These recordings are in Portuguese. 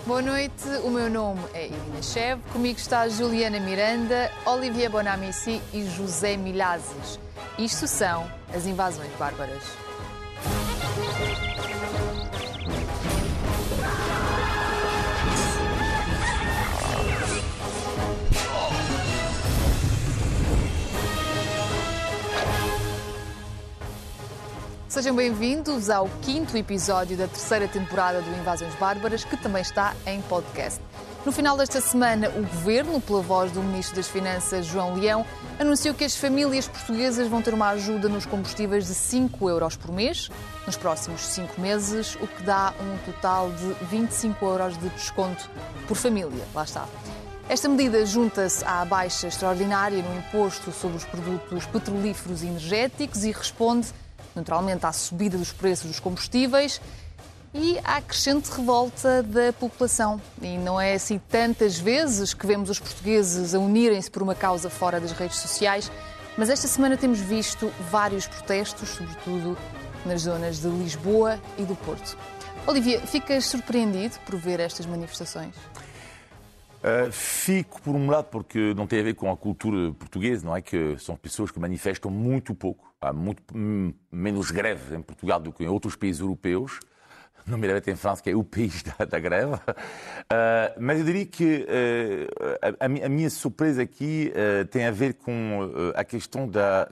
Boa noite, o meu nome é Irina Chev, comigo está Juliana Miranda, Olivier Bonamici e José Milhazes. Isto são as Invasões Bárbaras. Sejam bem-vindos ao 5º episódio da 3ª temporada do Invasões Bárbaras, que também está em podcast. No final desta semana, o Governo, pela voz do Ministro das Finanças, João Leão, anunciou que as famílias portuguesas vão ter uma ajuda nos combustíveis de 5 euros por mês, nos próximos 5 meses, o que dá um total de 25 euros de desconto por família. Lá está. Esta medida junta-se à baixa extraordinária no imposto sobre os produtos petrolíferos e energéticos e responde naturalmente à subida dos preços dos combustíveis e à crescente revolta da população. E não é assim tantas vezes que vemos os portugueses a unirem-se por uma causa fora das redes sociais, mas esta semana temos visto vários protestos, sobretudo nas zonas de Lisboa e do Porto. Olivia, ficas surpreendido por ver estas manifestações? Fico, por um lado, porque não tem a ver com a cultura portuguesa, não é? Que são pessoas que manifestam muito pouco. Há muito menos greve em Portugal do que em outros países europeus, nomeadamente em França, que é o país da greve. Mas eu diria que a minha surpresa aqui tem a ver com a questão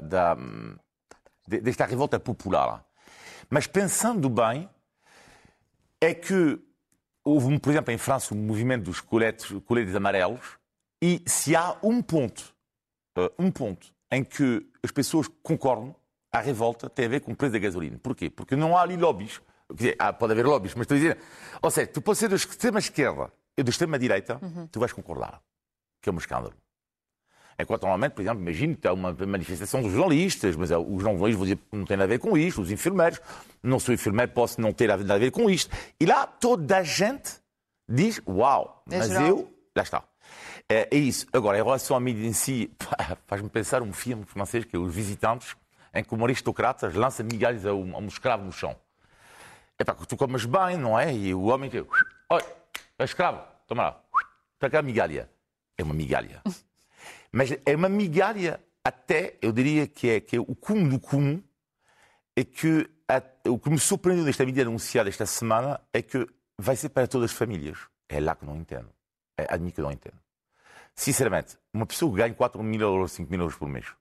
desta revolta popular. Mas pensando bem, é que houve, por exemplo, em França, o movimento dos coletes amarelos, e se há um ponto em que as pessoas concordam, a revolta tem a ver com o preço da gasolina. Porquê? Porque não há ali lobbies. Quer dizer, pode haver lobbies, mas estou a dizer... Ou seja, tu podes ser da extrema-esquerda e da extrema-direita, tu vais concordar, que é um escândalo. Enquanto, normalmente, por exemplo, imagino que há uma manifestação dos jornalistas, mas os jornalistas vão dizer que não tem nada a ver com isto, os enfermeiros, não sou enfermeiro, posso não ter nada a ver com isto. E lá toda a gente diz, uau, mas eu... Lá está. É isso. Agora, em relação à mídia em si, faz-me pensar um filme francês, que é Os Visitantes, em que um aristocrata lança migalhas a um escravo no chão. É para que tu comas bem, não é? E o homem que... Olha, é escravo, toma lá. Para cá a migalha. É uma migalha. Mas é uma migalha até, eu diria que é o cúmulo do cúmulo, é que o que me surpreendeu nesta medida anunciada esta semana é que vai ser para todas as famílias. É lá que não entendo. É a mim que não entendo. Sinceramente, uma pessoa que ganha 4 mil euros, 5 mil euros por mês,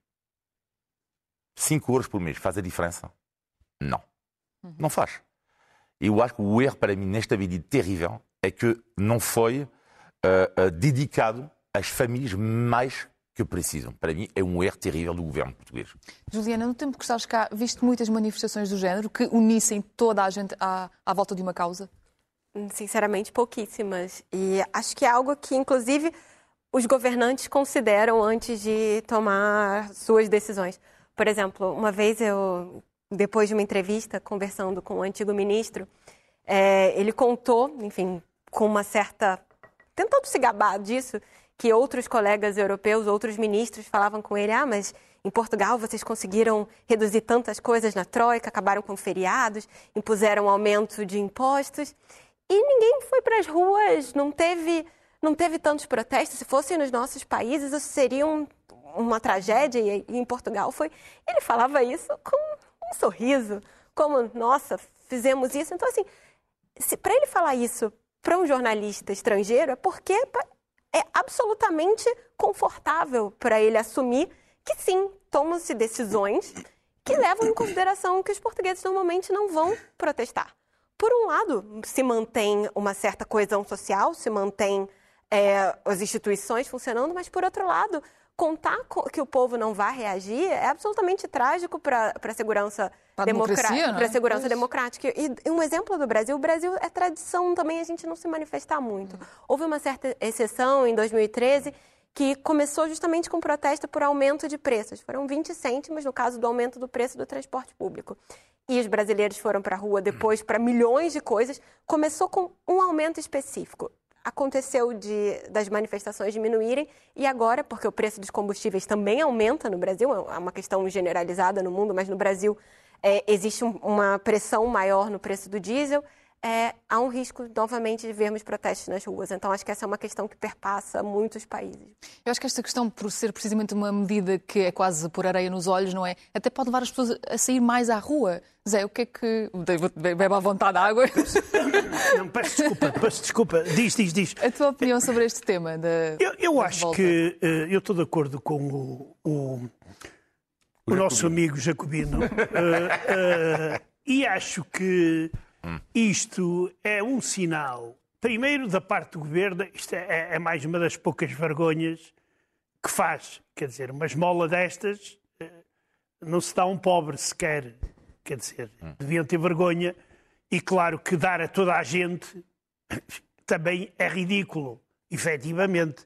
5 euros por mês, faz a diferença? Não. Não faz. Eu acho que o erro para mim nesta medida terrível é que não foi dedicado às famílias mais que precisam. Para mim é um erro terrível do governo português. Juliana, no tempo que estás cá, viste muitas manifestações do género que unissem toda a gente à volta de uma causa? Sinceramente, pouquíssimas. E acho que é algo que, inclusive, os governantes consideram antes de tomar suas decisões. Por exemplo, uma vez depois de uma entrevista, conversando com o antigo ministro, ele contou, enfim, com uma certa... tentando se gabar disso, que outros colegas europeus, outros ministros falavam com ele, mas em Portugal vocês conseguiram reduzir tantas coisas na Troika, acabaram com feriados, impuseram aumento de impostos, e ninguém foi para as ruas, não teve tantos protestos. Se fossem nos nossos países, isso seria uma tragédia, e em Portugal foi... Ele falava isso com um sorriso, como, nossa, fizemos isso. Então, assim, para ele falar isso para um jornalista estrangeiro, é porque é absolutamente confortável para ele assumir que, sim, tomam-se decisões que levam em consideração que os portugueses normalmente não vão protestar. Por um lado, se mantém uma certa coesão social, se mantém as instituições funcionando, mas, por outro lado, contar que o povo não vai reagir é absolutamente trágico para a segurança democrática. E um exemplo do Brasil, o Brasil é tradição também a gente não se manifestar muito. Houve uma certa exceção em 2013 que começou justamente com protesto por aumento de preços. Foram 20 cêntimos no caso do aumento do preço do transporte público. E os brasileiros foram para a rua depois para milhões de coisas. Começou com um aumento específico. Aconteceu das manifestações diminuírem e agora, porque o preço dos combustíveis também aumenta no Brasil, é uma questão generalizada no mundo, mas no Brasil existe uma pressão maior no preço do diesel, há um risco, novamente, de vermos protestos nas ruas. Então, acho que essa é uma questão que perpassa muitos países. Eu acho que esta questão, por ser precisamente uma medida que é quase pôr areia nos olhos, não é? Até pode levar as pessoas a sair mais à rua. Zé, o que é que... Bebe à vontade a água. Não, peço desculpa. Diz. A tua opinião sobre este tema? Eu acho que eu estou de acordo com o nosso amigo Jacobino e acho que isto é um sinal, primeiro, da parte do governo. Isto é mais uma das poucas vergonhas que faz. Quer dizer, uma esmola destas não se dá a um pobre sequer. Quer dizer, deviam ter vergonha. E claro que dar a toda a gente também é ridículo, efetivamente.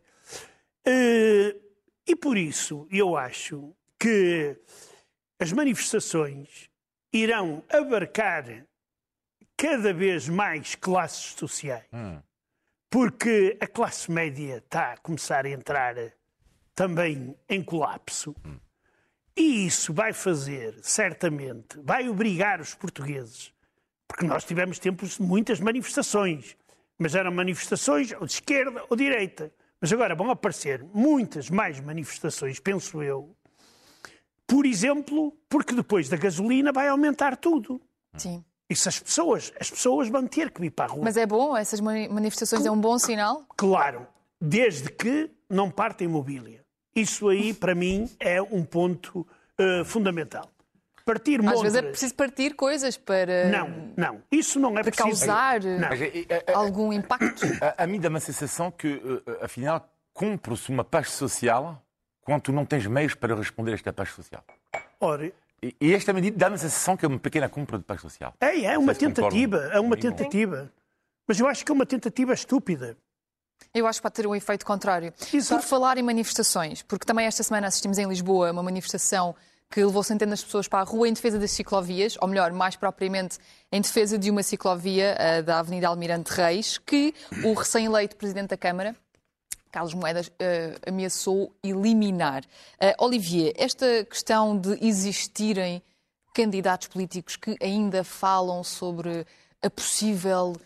E por isso eu acho que as manifestações irão abarcar cada vez mais classes sociais, porque a classe média está a começar a entrar também em colapso, e isso vai fazer, certamente, vai obrigar os portugueses, porque nós tivemos tempos de muitas manifestações, mas eram manifestações ou de esquerda ou de direita, mas agora vão aparecer muitas mais manifestações, penso eu, por exemplo, porque depois da gasolina vai aumentar tudo. Sim. Isso as pessoas vão ter que vir para a rua. Mas é bom? Essas manifestações é um bom sinal? Claro, desde que não partem mobília. Isso aí, para mim, é um ponto fundamental. Partir Às montras... vezes é preciso partir coisas para... Não. Isso não é para preciso... causar Não. algum impacto. A mim dá uma sensação que, afinal, compra-se uma paz social quando tu não tens meios para responder a esta paz social. Ora, E esta medida dá-me a sensação que é uma pequena compra de paz social. é uma tentativa, tentativa. Mas eu acho que é uma tentativa estúpida. Eu acho que pode ter um efeito contrário. Exato. Por falar em manifestações, porque também esta semana assistimos em Lisboa uma manifestação que levou centenas de pessoas para a rua em defesa das ciclovias, ou melhor, mais propriamente em defesa de uma ciclovia da Avenida Almirante Reis, que o recém-eleito Presidente da Câmara, Carlos Moedas, ameaçou eliminar. Olivier, esta questão de existirem candidatos políticos que ainda falam sobre a possível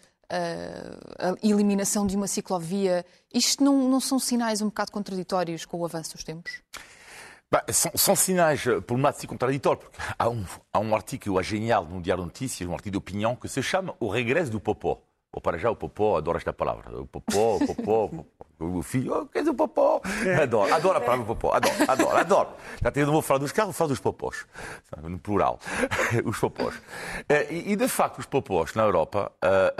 a eliminação de uma ciclovia, isto não são sinais um bocado contraditórios com o avanço dos tempos? São sinais, por um lado, contraditórios, porque há um artigo que eu acho genial no Diário de Notícias, um artigo de opinião, que se chama O Regresso do Popó. Ou para já o Popó, adoro esta palavra. O Popó. O filho, quer dizer o Popó? Adoro a palavra Popó, adoro. Já não vou falar dos carros, vou falar dos Popós, no plural, os Popós. E de facto, os Popós na Europa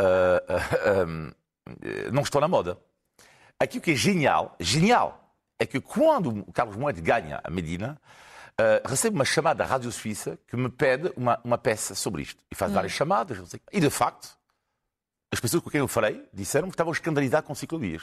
não estão na moda. Aquilo que é genial, é que quando o Carlos Moedas ganha a Medina, recebe uma chamada da Rádio Suíça que me pede uma peça sobre isto. E faz várias chamadas, não sei. E de facto, as pessoas com quem eu falei disseram que estavam escandalizadas com ciclovias.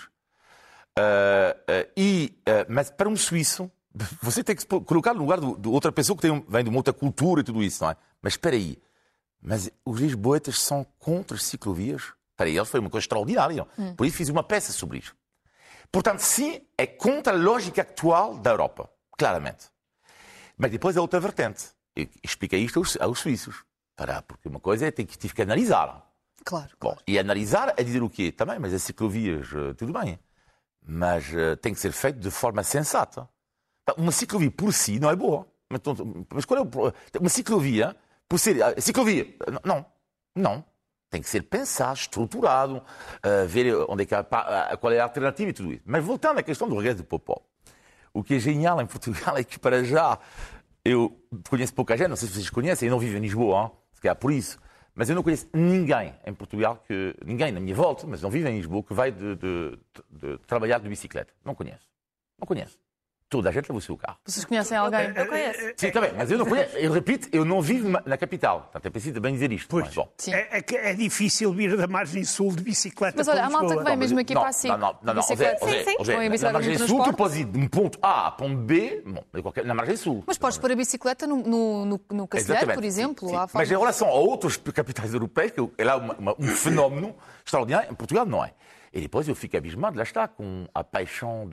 Mas para um suíço, você tem que se colocar no lugar de outra pessoa que vem de uma outra cultura e tudo isso, não é? Mas espera aí, mas os lisboetas são contra as ciclovias? Para eles foi uma coisa extraordinária. Por isso fiz uma peça sobre isso. Portanto, sim, é contra a lógica atual da Europa, claramente. Mas depois é outra vertente. Eu expliquei isto aos suíços. Porque uma coisa é que tive que analisar. Claro. Bom, e analisar é dizer o quê? Também, mas as ciclovias, tudo bem. Mas tem que ser feito de forma sensata. Uma ciclovia por si não é boa. Mas qual é o problema? Uma ciclovia, por ser... Ciclovia, não. Tem que ser pensado, estruturado, ver onde é que qual é a alternativa e tudo isso. Mas voltando à questão do regresso do Popó, o que é genial em Portugal é que, para já, eu conheço pouca gente, não sei se vocês conhecem, eu não vivo em Lisboa, se calhar por isso, mas eu não conheço ninguém em Portugal, ninguém na minha volta, mas não vive em Lisboa, que vai de trabalhar de bicicleta. Não conheço. Toda a gente leva o seu carro. Vocês conhecem alguém? Eu conheço. Sim, está bem, mas eu não conheço. Eu repito, eu não vivo na capital. Portanto, é preciso também dizer isto. Pois, mas, bom. é difícil vir da margem sul de bicicleta. Mas olha, para a malta Lisboa. que vem mesmo aqui para a SIC. Não, bicicleta. Na margem sul, tu podes ir de um ponto A a ponto B, na margem sul. Mas podes pôr a bicicleta no Cacilheiro, por exemplo. Sim. Mas em relação a outras capitais europeias, que é lá um fenómeno extraordinário, em Portugal não é. E depois eu fico abismado, lá está, com a paixão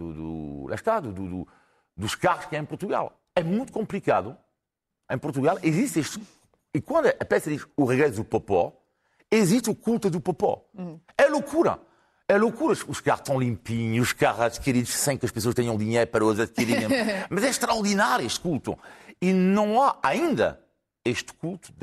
dos carros que há em Portugal. É muito complicado. Em Portugal existe isto. E quando a peça diz o regresso do Popó, existe o culto do popó. É loucura. É loucura. Os carros estão limpinhos, os carros adquiridos sem que as pessoas tenham dinheiro para os adquirirem. Mas é extraordinário este culto. E não há ainda este culto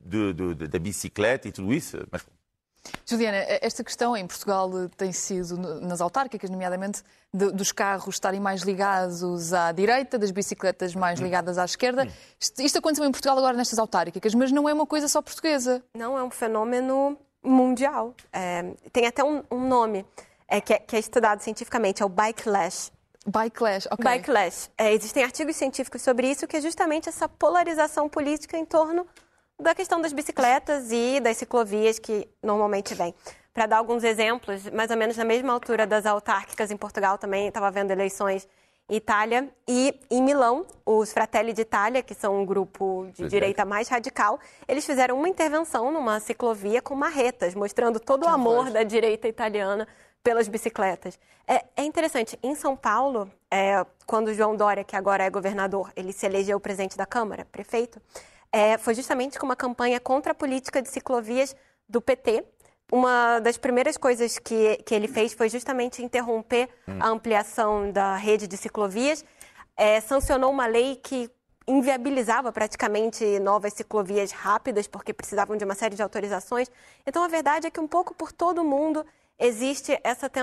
da bicicleta e tudo isso. Mas... Juliana, esta questão em Portugal tem sido, nas autárquicas, nomeadamente, dos carros estarem mais ligados à direita, das bicicletas mais ligadas à esquerda. Isto aconteceu em Portugal agora nestas autárquicas, mas não é uma coisa só portuguesa. Não, é um fenômeno mundial. Tem até um nome que é estudado cientificamente, é o bikelash. Bikelash, ok. Bikelash. Existem artigos científicos sobre isso, que é justamente essa polarização política em torno da questão das bicicletas e das ciclovias que normalmente vem. Para dar alguns exemplos, mais ou menos na mesma altura das autárquicas em Portugal, também estava havendo eleições em Itália, e em Milão, os Fratelli d'Italia, que são um grupo de direita mais radical, eles fizeram uma intervenção numa ciclovia com marretas, mostrando todo o amor da direita italiana pelas bicicletas. É interessante, em São Paulo, quando o João Dória, que agora é governador, ele se elegeu presidente da Câmara, prefeito, foi justamente com uma campanha contra a política de ciclovias do PT. Uma das primeiras coisas que ele fez foi justamente interromper a ampliação da rede de ciclovias. Sancionou uma lei que inviabilizava praticamente novas ciclovias rápidas, porque precisavam de uma série de autorizações. Então, a verdade é que um pouco por todo o mundo existe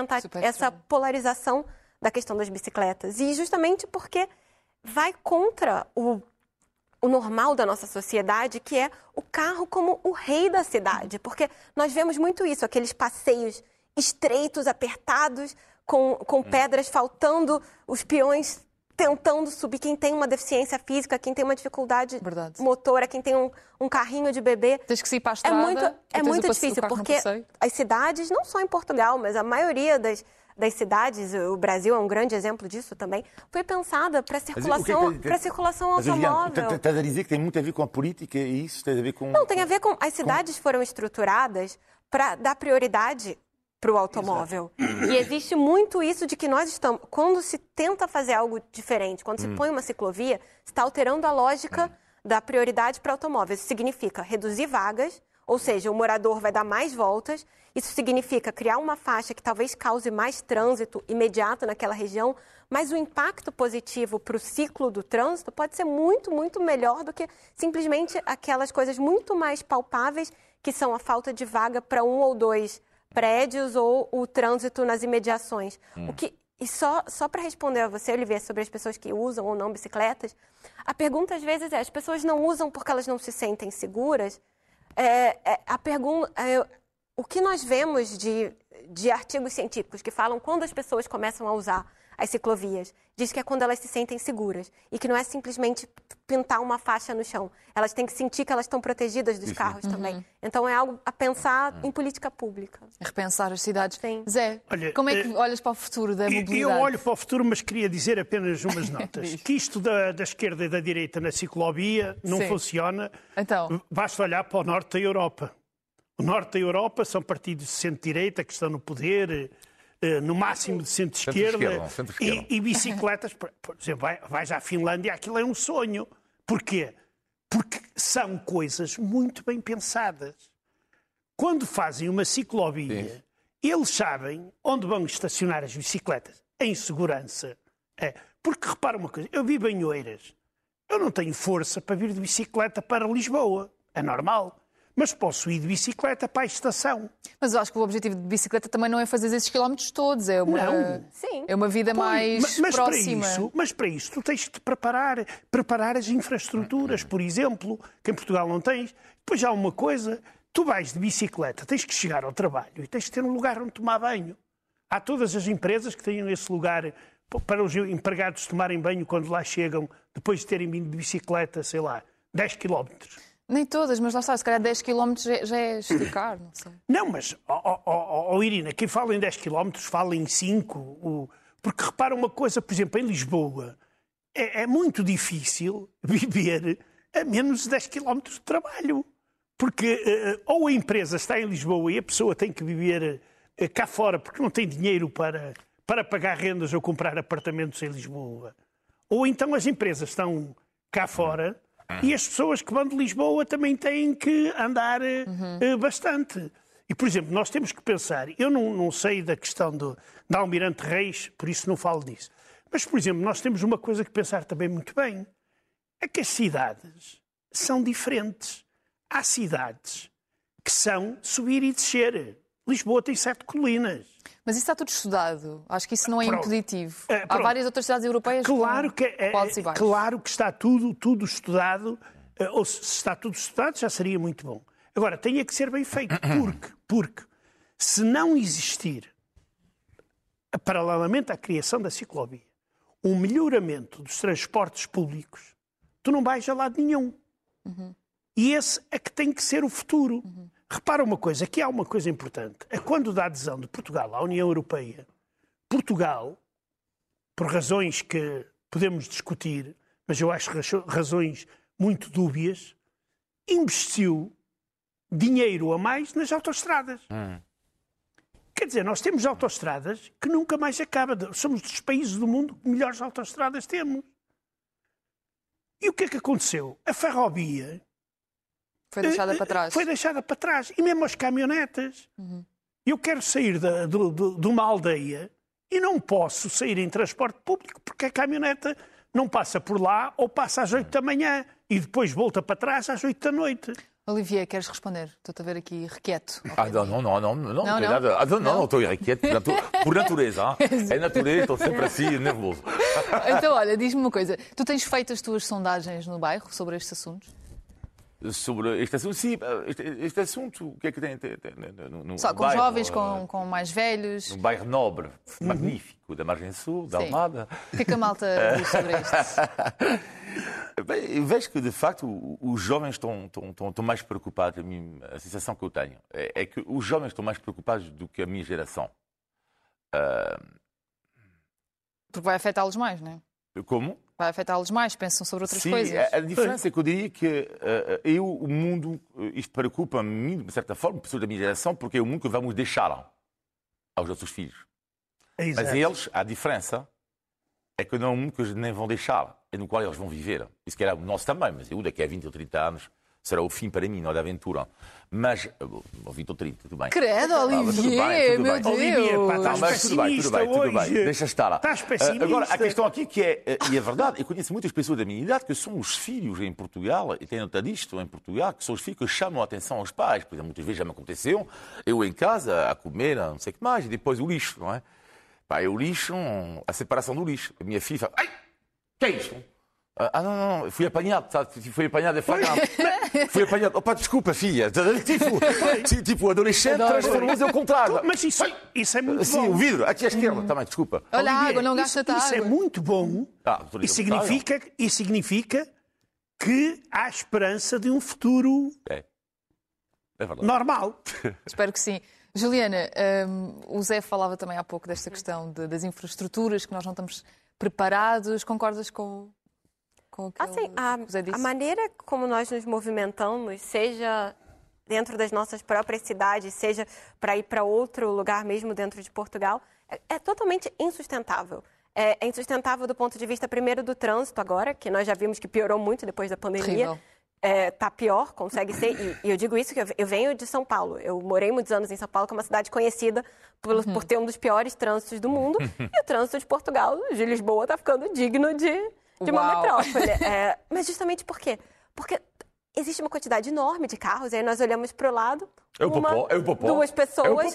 essa polarização da questão das bicicletas. E justamente porque vai contra o normal da nossa sociedade, que é o carro como o rei da cidade. Porque nós vemos muito isso, aqueles passeios estreitos, apertados, com pedras faltando, os peões tentando subir, quem tem uma deficiência física, quem tem uma dificuldade motora, quem tem um carrinho de bebê. Tens que ir para a estrada. É muito difícil, porque as cidades, não só em Portugal, mas a maioria das cidades, o Brasil é um grande exemplo disso também, foi pensada para circulação automóvel. Estás a dizer que tem muito a ver com a política e isso tem a ver com... Não, tem a ver com... As cidades foram estruturadas para dar prioridade para o automóvel. E existe muito isso de que nós estamos... Quando se tenta fazer algo diferente, quando se põe uma ciclovia, se está alterando a lógica da prioridade para o automóvel. Isso significa reduzir vagas, ou seja, o morador vai dar mais voltas. Isso significa criar uma faixa que talvez cause mais trânsito imediato naquela região, mas o impacto positivo para o ciclo do trânsito pode ser muito, muito melhor do que simplesmente aquelas coisas muito mais palpáveis, que são a falta de vaga para 1 ou 2 prédios ou o trânsito nas imediações. E só para responder a você, Olivier, sobre as pessoas que usam ou não bicicletas, a pergunta às vezes as pessoas não usam porque elas não se sentem seguras. O que nós vemos de artigos científicos que falam quando as pessoas começam a usar as ciclovias, diz que é quando elas se sentem seguras e que não é simplesmente pintar uma faixa no chão. Elas têm que sentir que elas estão protegidas dos carros também. Então é algo a pensar em política pública. Repensar as cidades. Sim. Zé, como é que olhas para o futuro da mobilidade? Eu olho para o futuro, mas queria dizer apenas umas notas. Que isto da esquerda e da direita na ciclovia não funciona. Então. Basta olhar para o norte da Europa. O norte da Europa são partidos de centro-direita que estão no poder, no máximo de centro-esquerda. E bicicletas, por exemplo, vais à Finlândia, aquilo é um sonho. Porquê? Porque são coisas muito bem pensadas. Quando fazem uma ciclovia, eles sabem onde vão estacionar as bicicletas, em segurança. Porque, repara uma coisa, eu vivo em Oeiras. Eu não tenho força para vir de bicicleta para Lisboa. É normal. Mas posso ir de bicicleta para a estação. Mas eu acho que o objetivo de bicicleta também não é fazer esses quilómetros todos. É uma vida mais próxima. Mas para isso tu tens de preparar as infraestruturas, por exemplo, que em Portugal não tens. Depois há uma coisa, tu vais de bicicleta, tens que chegar ao trabalho e tens de ter um lugar onde tomar banho. Há todas as empresas que têm esse lugar para os empregados tomarem banho quando lá chegam, depois de terem vindo de bicicleta, sei lá, 10 quilómetros. Nem todas, mas lá está, se calhar 10 km já é esticar, não sei. Não, mas, Irina, quem fala em 10 km fala em 5. Porque repara uma coisa, por exemplo, em Lisboa, é muito difícil viver a menos de 10 km de trabalho. Porque ou a empresa está em Lisboa e a pessoa tem que viver cá fora porque não tem dinheiro para pagar rendas ou comprar apartamentos em Lisboa. Ou então as empresas estão cá fora E as pessoas que vão de Lisboa também têm que andar bastante. E, por exemplo, nós temos que pensar, eu não sei da questão da Almirante Reis, por isso não falo disso. Mas, por exemplo, nós temos uma coisa que pensar também muito bem, é que as cidades são diferentes. Há cidades que são subir e descer. Lisboa tem 7 colinas. Mas isso está tudo estudado. Acho que isso não é impositivo. Há pronto. várias outras cidades europeias Claro que com altos e baixos. claro que está tudo estudado, ou se está tudo estudado já seria muito bom. Agora, tem que ser bem feito, porque se não existir, paralelamente à criação da ciclovia, um melhoramento dos transportes públicos, tu não vais a lado nenhum. E esse é que tem que ser o futuro. Repara uma coisa, que há uma coisa importante. É quando da adesão de Portugal à União Europeia, Portugal, por razões que podemos discutir, mas eu acho razões muito dúbias, investiu dinheiro a mais nas autoestradas. Quer dizer, nós temos autoestradas que nunca mais acabam. Somos dos países do mundo que melhores autoestradas temos. E o que é que aconteceu? A ferrovia foi deixada para trás. Foi deixada para trás. E mesmo as caminhonetas. Eu quero sair de uma aldeia e não posso sair em transporte público porque a caminhoneta não passa por lá ou passa às 8 da manhã e depois volta para trás às 8 da noite. Olivier, queres responder? Estou-te a ver aqui requieto. Não, estou irrequieto por natureza. É natureza, estou sempre assim, nervoso. Então, olha, diz-me uma coisa. Tu tens feito as tuas sondagens no bairro sobre estes assuntos? Sobre este assunto, sim, este assunto, o que é que tem no Só com bairro, jovens, com mais velhos? No bairro nobre, magnífico, da Margem Sul, da Almada. O que é que a malta diz sobre isto? Bem, vejo que, de facto, os jovens estão mais preocupados. A sensação que eu tenho é que os jovens estão mais preocupados do que a minha geração. Porque vai afetá-los mais, não é? Como? Vai afetá-los mais, pensam sobre outras Sim, coisas. A diferença é que eu diria que o mundo, isto preocupa-me, de certa forma, pessoas da minha geração, porque é o mundo que vamos deixar aos nossos filhos. Exato. Mas eles, a diferença é que não é um mundo que eles nem vão deixar, é no qual eles vão viver. Isso que era o nosso também, mas eu daqui a 20 ou 30 anos será o fim para mim, não é da aventura. Mas, 20 ou 30, tudo bem. Credo, Olivier, meu Deus. Olivier, pá, estás Mas tudo bem, tudo bem. Deixa estar. Estás pessimista. Agora, a questão aqui que é, e é verdade, eu conheço muitas pessoas da minha idade que são os filhos em Portugal, e tenho notado isto em Portugal, que são os filhos que chamam a atenção aos pais. Por exemplo, muitas vezes já me aconteceu, eu em casa, a comer, não sei o que mais, e depois o lixo, não é? Pá, o lixo, a separação do lixo. A minha filha fala, ai, que é isto? Não, fui apanhado, sabe? Fui apanhado a flagrante. Fui apanhado. Opa, desculpa, filha. Tipo, o adolescente transformou-se ao contrário. Mas isso é muito bom. Sim, o vidro, aqui à esquerda, também, desculpa. Olha a Olivier, água, não gasta água. Isso é muito bom. E significa que há esperança de um futuro normal. Espero que sim. Juliana, o Zé falava também há pouco desta questão das infraestruturas, que nós não estamos preparados. Concordas com o que o Zé disse? A maneira como nós nos movimentamos, seja dentro das nossas próprias cidades, seja para ir para outro lugar mesmo dentro de Portugal, é totalmente insustentável. É insustentável do ponto de vista, primeiro, do trânsito agora, que nós já vimos que piorou muito depois da pandemia. Está pior, consegue ser. E eu digo isso que eu venho de São Paulo. Eu morei muitos anos em São Paulo, que é uma cidade conhecida por ter um dos piores trânsitos do mundo. E o trânsito de Portugal, de Lisboa, está ficando digno de uma metrópole. Mas justamente por quê? Porque existe uma quantidade enorme de carros, e aí nós olhamos para o lado, duas pessoas.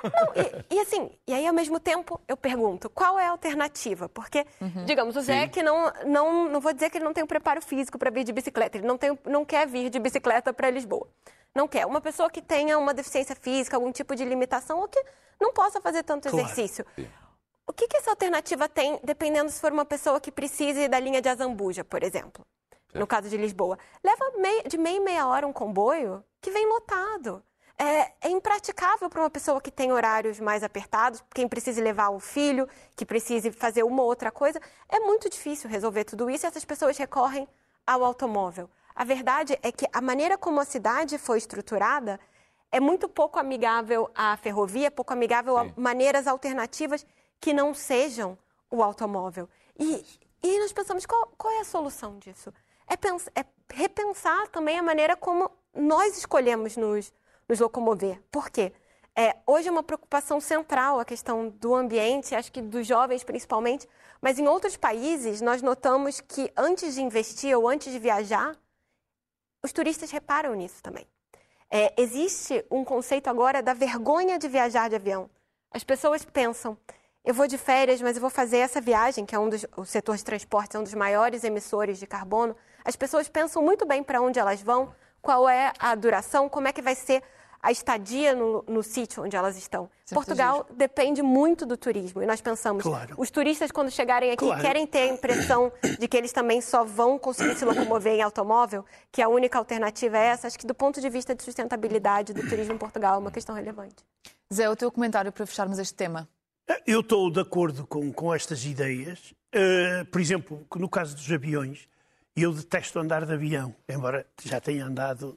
E aí, ao mesmo tempo, eu pergunto, qual é a alternativa? Porque, digamos, o Zé, que não vou dizer que ele não tem o preparo físico para vir de bicicleta, ele não quer vir de bicicleta para Lisboa. Não quer. Uma pessoa que tenha uma deficiência física, algum tipo de limitação, ou que não possa fazer tanto exercício. O que essa alternativa tem, dependendo se for uma pessoa que precise da linha de Azambuja, por exemplo? No caso de Lisboa. Leva de meia hora um comboio que vem lotado. É impraticável para uma pessoa que tem horários mais apertados, quem precise levar o filho, que precise fazer uma ou outra coisa. É muito difícil resolver tudo isso e essas pessoas recorrem ao automóvel. A verdade é que a maneira como a cidade foi estruturada é muito pouco amigável à ferrovia, pouco amigável a maneiras alternativas que não sejam o automóvel. E nós pensamos, qual é a solução disso? repensar também a maneira como nós escolhemos nos locomover. Por quê? Hoje é uma preocupação central a questão do ambiente, acho que dos jovens principalmente, mas em outros países nós notamos que antes de investir ou antes de viajar, os turistas reparam nisso também. Existe um conceito agora da vergonha de viajar de avião. As pessoas pensam, eu vou de férias, mas eu vou fazer essa viagem, que é o setor de transporte, é um dos maiores emissores de carbono. As pessoas pensam muito bem para onde elas vão, qual é a duração, como é que vai ser a estadia no sítio onde elas estão. Portugal depende muito do turismo. E nós pensamos, os turistas quando chegarem aqui querem ter a impressão de que eles também só vão conseguir se locomover em automóvel, que a única alternativa é essa. Acho que do ponto de vista de sustentabilidade do turismo em Portugal é uma questão relevante. Zé, o teu comentário para fecharmos este tema. Eu estou de acordo com estas ideias. Por exemplo, no caso dos aviões, eu detesto andar de avião, embora já tenha andado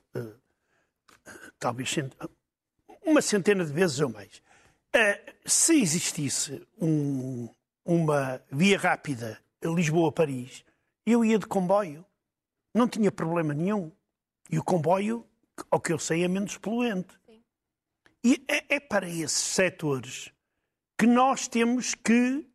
talvez uma centena de vezes ou mais. Se existisse uma via rápida Lisboa-Paris, eu ia de comboio. Não tinha problema nenhum. E o comboio, ao que eu sei, é menos poluente. Sim. E é para esses setores que nós temos que,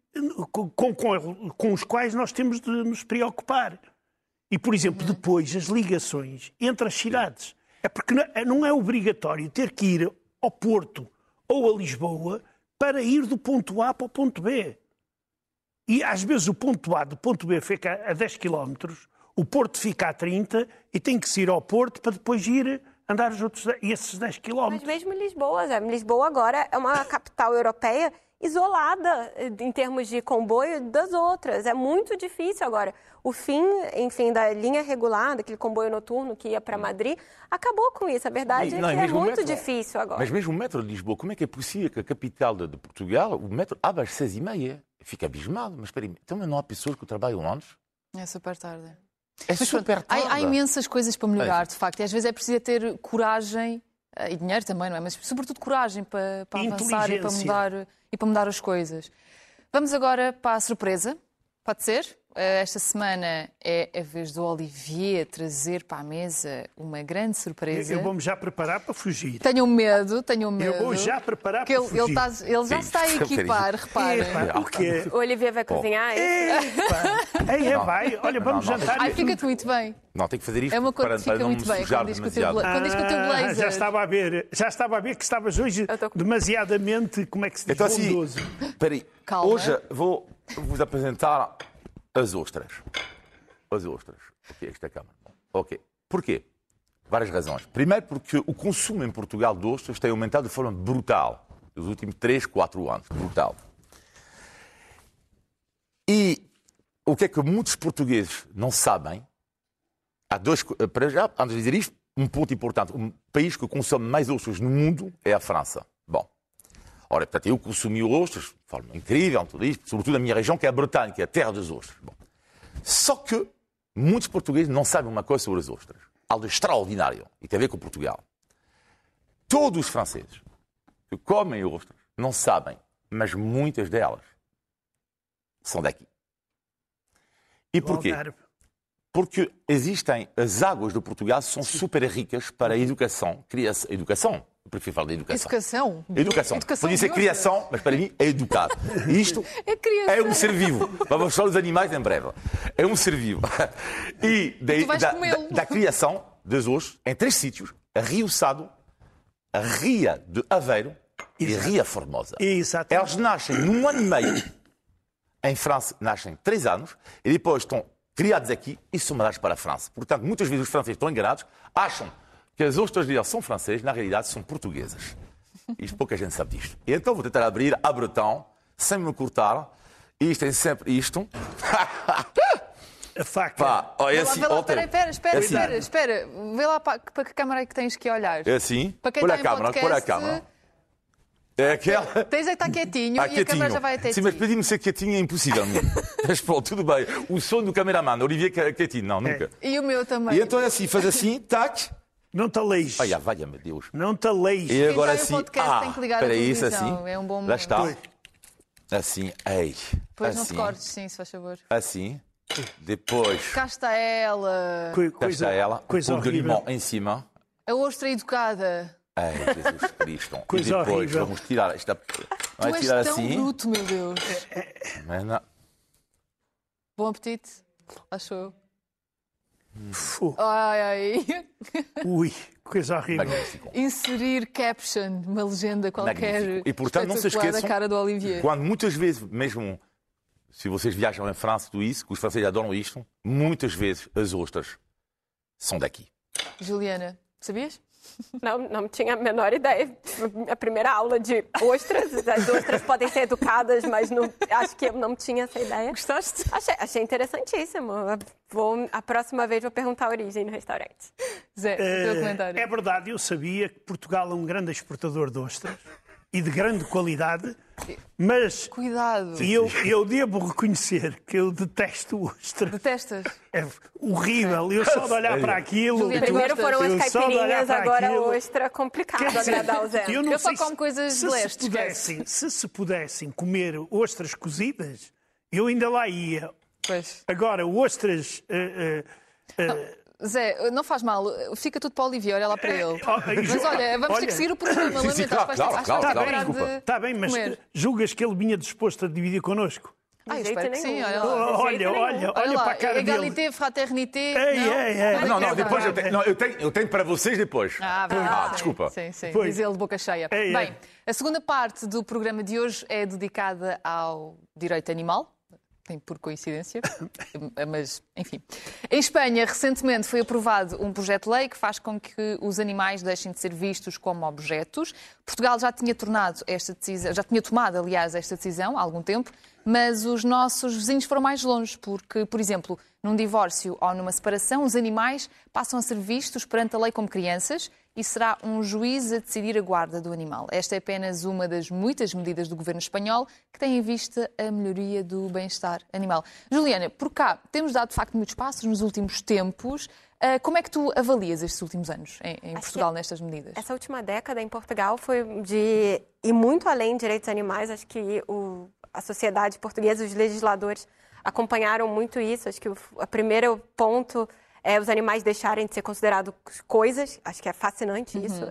com os quais nós temos de nos preocupar. E, por exemplo, depois as ligações entre as cidades. É porque não é obrigatório ter que ir ao Porto ou a Lisboa para ir do ponto A para o ponto B. E às vezes o ponto A do ponto B fica a 10 km, o Porto fica a 30 e tem que se ir ao Porto para depois ir andar esses 10 km. Mas mesmo Lisboa, Zé. Lisboa agora é uma capital europeia isolada em termos de comboio das outras. É muito difícil agora. O fim, enfim, da linha regular, daquele comboio noturno que ia para Madrid, acabou com isso. A verdade é que é muito difícil agora. Mas mesmo o metro de Lisboa, como é que é possível que a capital de Portugal, o metro abre às 6h30? Fica abismado. Mas espera aí, então não há pessoas que trabalham em Londres? É super tarde. Mas super tarde. Há imensas coisas para melhorar, de facto. E às vezes é preciso ter coragem, e dinheiro também, não é? Mas sobretudo coragem para avançar e para mudar as coisas. Vamos agora para a surpresa. Pode ser? Esta semana é a vez do Olivier trazer para a mesa uma grande surpresa. Eu vou-me já preparar para fugir. Tenham medo. Eu vou já preparar para fugir. Ele já se está a equipar, reparem. O Olivier vai cozinhar? Vai. Olha, vamos jantar. Fica-te muito bem. Não, tem que fazer isto é uma coisa que fica muito bem quando diz que o teu blazer. Já estava a ver que estavas hoje demasiadamente, como é que se diz, bondoso. Espera aí. Hoje vou-vos apresentar as ostras. As ostras. Ok, esta é a câmara. Ok. Porquê? Várias razões. Primeiro, porque o consumo em Portugal de ostras tem aumentado de forma brutal nos últimos 3, 4 anos. Brutal. E o que é que muitos portugueses não sabem? Para já, antes de dizer isto, um ponto importante. O país que consome mais ostras no mundo é a França. Bom. Ora, portanto, eu consumi ostras de forma incrível, tudo isto, sobretudo na minha região, que é a Bretanha, que é a terra das ostras. Bom. Só que muitos portugueses não sabem uma coisa sobre as ostras. Algo extraordinário, e tem a ver com Portugal. Todos os franceses que comem ostras não sabem, mas muitas delas são daqui. E porquê? Porque as águas de Portugal são super ricas para a educação. Eu prefiro falar da educação. Educação. Podia dizer criação, mas para mim é educar. Isto é um ser vivo. Vamos falar dos animais em breve. É um ser vivo. E da criação das ostras em 3 sítios: a Rio Sado, a Ria de Aveiro e a Ria Formosa. Exatamente. Elas nascem num ano e meio. Em França nascem 3 anos e depois estão criados aqui e são mandados para a França. Portanto, muitas vezes os franceses estão enganados, acham que as ostras deles são francesas, na realidade são portuguesas. Isto pouca gente sabe disto. E então vou tentar abrir a Bretão, sem me cortar. Isto tem sempre isto. A faca. Pá, é assim, espera. Vê lá para que câmara é que tens que olhar. É assim? Para quem olha está a câmara, podcast, olha a câmara. É aquela... Tens de estar quietinho e a câmera já vai até ti. Sim, mas pedir-me ser quietinho é impossível. Mas pronto, tudo bem. O som do cameraman, Olivier quietinho, não, nunca. E o meu também. E então é assim, faz assim, tac. Não te aleies. Ai, valha-me Deus. Não te aleies. E agora assim, tem que ligar a televisão. Assim, é um bom lá está. Assim, ei. Pois assim. não te cortes, sim, se faz favor. Assim. Depois, Cá está ela. cá está ela, coisa com o horrível. limão em cima. A ostra educada. Ai, Jesus Cristo. Coisa e depois horrível. vamos tirar esta. Tu Vai és tirar tão assim. bruto, meu Deus. Mas não. Bom apetite. Acho eu. Fu, Ai, ai. ui, coisa horrível. Magnífico. Inserir caption, uma legenda qualquer. Magnífico. E, portanto, não se espetacular esqueçam, da cara do Olivier. Quando muitas vezes, mesmo se vocês viajam em França, tudo isso, que os franceses adoram isto, muitas vezes as ostras são daqui. Juliana, sabias? Não tinha a menor ideia. A primeira aula de ostras, as ostras podem ser educadas, mas acho que eu não tinha essa ideia. Gostaste? Achei interessantíssimo. A próxima vez vou perguntar a origem no restaurante. Zé, o teu comentário. É verdade, eu sabia que Portugal é um grande exportador de ostras e de grande qualidade, mas Cuidado. eu devo reconhecer que eu detesto ostras. Detestas? É horrível, eu só de olhar para aquilo... Juliana, Primeiro foram Eu as só de olhar caipirinhas, para agora a aquilo- ostra. Complicado Quer dizer, agradar o Zé. não Eu só sei como coisas de leste, se se pudessem comer ostras cozidas, eu ainda lá ia. Pois. Agora, ostras... Zé, não faz mal, fica tudo para o Olivier, olha lá para ele. Mas olha, vamos ter que seguir o programa, lamento. sim, claro, acho que vais ter que claro, parar desculpa. de Está bem, mas comer. julgas que ele vinha disposto a dividir connosco? Ah, eu De jeito espero que sim, nenhum. olha lá. De jeito Olha nenhum. para a lá, cara dele. égalité, fraternité. Ei, não? ei, ei. Olha Não, que é depois verdade. eu tenho para vocês depois. Verdade. desculpa. Sim, sim, Pois. diz ele de boca cheia. Ei, Bem, ei. a segunda parte do programa de hoje é dedicada ao direito animal. Tem por coincidência, mas enfim. Em Espanha, recentemente foi aprovado um projeto de lei que faz com que os animais deixem de ser vistos como objetos. Portugal já tinha tomado, aliás, esta decisão há algum tempo, mas os nossos vizinhos foram mais longe, porque, por exemplo, num divórcio ou numa separação, os animais passam a ser vistos perante a lei como crianças e será um juiz a decidir a guarda do animal. Esta é apenas uma das muitas medidas do governo espanhol que tem em vista a melhoria do bem-estar animal. Juliana, por cá temos dado de facto muitos passos nos últimos tempos. Como é que tu avalias estes últimos anos em Portugal nestas medidas? Essa última década em Portugal foi de ir muito além de direitos animais. Acho que a sociedade portuguesa, os legisladores acompanharam muito isso. Acho que o primeiro ponto é os animais deixarem de ser considerados coisas. Acho que é fascinante isso.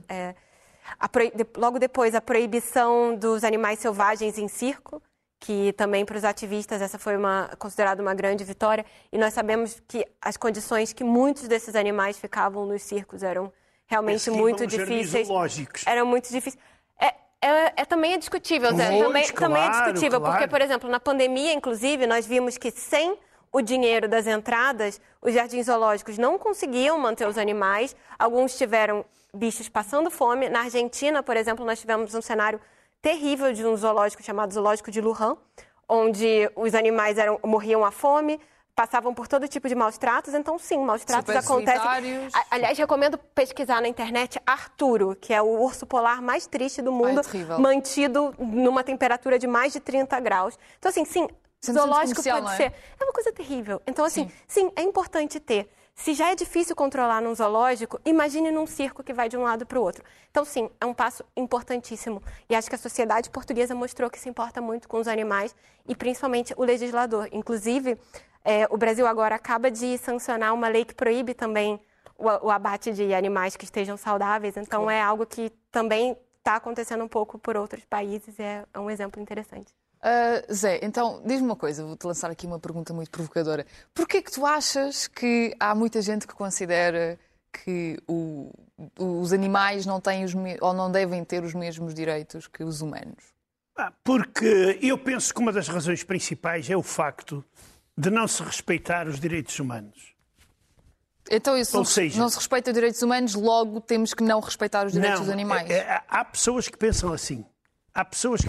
Logo depois, a proibição dos animais selvagens em circo, que também para os ativistas essa foi considerada uma grande vitória. E nós sabemos que as condições que muitos desses animais ficavam nos circos eram realmente muito difíceis. Eram muito difíceis. Também é discutível, Zé. Também é discutível, claro. porque, por exemplo, na pandemia, inclusive, nós vimos que sem o dinheiro das entradas, os jardins zoológicos não conseguiam manter os animais. Alguns tiveram bichos passando fome. Na Argentina, por exemplo, nós tivemos um cenário terrível de um zoológico chamado Zoológico de Luján, onde os animais morriam à fome, passavam por todo tipo de maus tratos. Então, sim, maus tratos acontecem. Aliás, recomendo pesquisar na internet Arturo, que é o urso polar mais triste do mundo, mantido numa temperatura de mais de 30 graus. Então, assim, sim, zoológico pode ser. É uma coisa terrível. Então, assim, sim, é importante ter. Se já é difícil controlar num zoológico, imagine num circo que vai de um lado para o outro. Então, sim, é um passo importantíssimo. E acho que a sociedade portuguesa mostrou que se importa muito com os animais e principalmente o legislador. Inclusive, o Brasil agora acaba de sancionar uma lei que proíbe também o abate de animais que estejam saudáveis. Então, é algo que também está acontecendo um pouco por outros países. É um exemplo interessante. Zé, então, diz-me uma coisa, vou-te lançar aqui uma pergunta muito provocadora. Porquê que tu achas que há muita gente que considera que os animais não têm ou não devem ter os mesmos direitos que os humanos? Porque eu penso que uma das razões principais é o facto de não se respeitar os direitos humanos. Então, isso não se respeita os direitos humanos, logo temos que não respeitar os direitos dos animais? Há pessoas que pensam assim. Há pessoas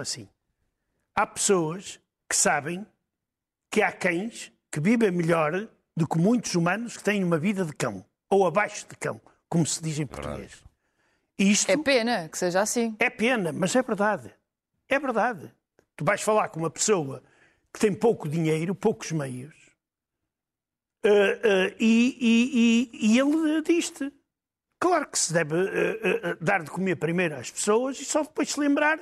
que sabem que há cães que vivem melhor do que muitos humanos que têm uma vida de cão, ou abaixo de cão, como se diz em português. Isto é pena que seja assim. É pena, mas é verdade. É verdade. Tu vais falar com uma pessoa que tem pouco dinheiro, poucos meios, e ele diz-te. Claro que se deve dar de comer primeiro às pessoas e só depois se lembrar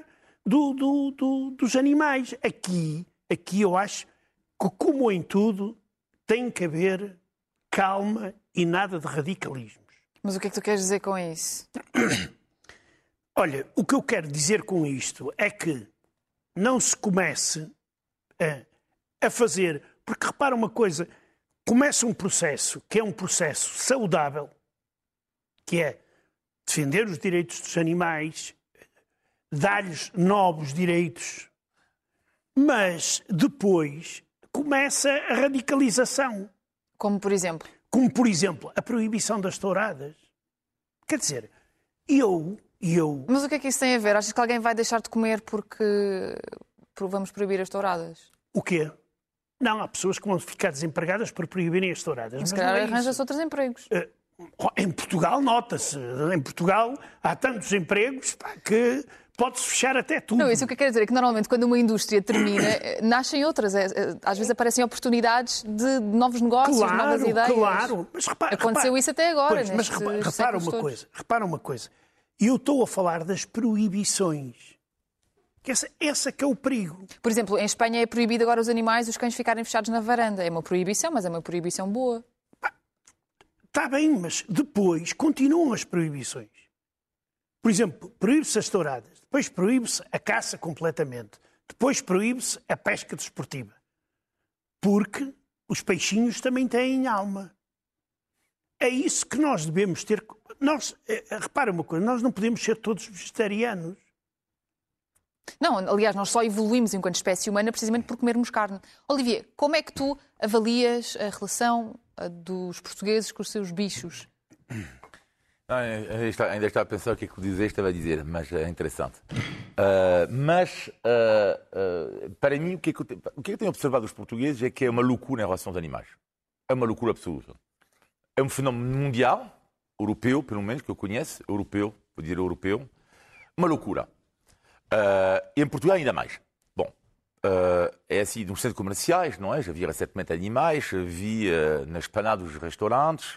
dos animais. Aqui eu acho que, como em tudo, tem que haver calma e nada de radicalismos. Mas o que é que tu queres dizer com isso? Olha, o que eu quero dizer com isto é que não se comece a fazer... Porque repara uma coisa, começa um processo que é um processo saudável, que é defender os direitos dos animais, dar-lhes novos direitos, mas depois começa a radicalização. Como por exemplo? Como, por exemplo, a proibição das touradas. Quer dizer, eu... Mas o que é que isso tem a ver? Achas que alguém vai deixar de comer porque vamos proibir as touradas? O quê? Não, há pessoas que vão ficar desempregadas por proibirem as touradas. Mas se calhar arranja-se outros empregos. Em Portugal, nota-se. Em Portugal há tantos empregos que pode-se fechar até tudo. Não, isso o que eu quero dizer é que normalmente quando uma indústria termina, nascem outras. Às vezes aparecem oportunidades de novos negócios, novas ideias. Claro, mas Aconteceu isso até agora. Pois, mas repara uma coisa. Eu estou a falar das proibições. Essa que é o perigo. Por exemplo, em Espanha é proibido agora os animais, os cães ficarem fechados na varanda. É uma proibição, mas é uma proibição boa. Está bem, mas depois continuam as proibições. Por exemplo, proíbe-se as touradas, depois proíbe-se a caça completamente, depois proíbe-se a pesca desportiva. Porque os peixinhos também têm alma. É isso que nós devemos ter. Repara uma coisa, nós não podemos ser todos vegetarianos. Não, aliás, nós só evoluímos enquanto espécie humana precisamente por comermos carne. Olivier, como é que tu avalias a relação dos portugueses com os seus bichos? Ainda estava a pensar o que é que o José estava a dizer, mas é interessante. Para mim, o que eu tenho observado dos portugueses é que é uma loucura em relação aos animais. É uma loucura absoluta. É um fenómeno mundial, europeu, pelo menos, que eu conheço, europeu, vou dizer europeu, uma loucura. E em Portugal ainda mais. Bom, é assim, nos centros comerciais, não é? Já vi recentemente animais, vi nas panadas dos restaurantes,